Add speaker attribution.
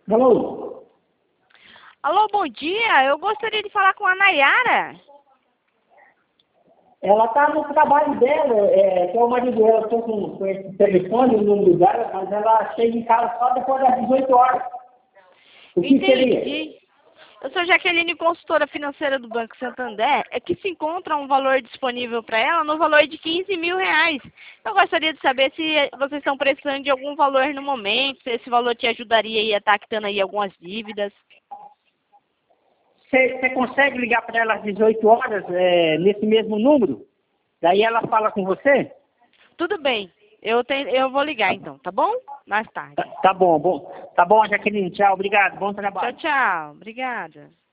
Speaker 1: Alô?
Speaker 2: Alô, bom dia. Eu gostaria de falar com a Nayara.
Speaker 1: Ela está no trabalho dela, que é o marido dela, estou com esse telefone, o número dela, mas ela chega em casa só depois das 18 horas. O que seria?
Speaker 2: Entendi. Eu sou Jaqueline, consultora financeira do Banco Santander. É que se encontra um valor disponível para ela no valor de R$ 15.000. Eu gostaria de saber se vocês estão precisando de algum valor no momento, se esse valor te ajudaria aí a estar quitando aí algumas dívidas.
Speaker 1: Você consegue ligar para ela às 18 horas, nesse mesmo número? Daí ela fala com você?
Speaker 2: Tudo bem. Eu vou ligar então, tá bom? Mais tarde.
Speaker 1: Tá bom, Jaqueline, tchau, obrigado, bom
Speaker 2: Tchau,
Speaker 1: trabalho.
Speaker 2: tchau. Obrigada.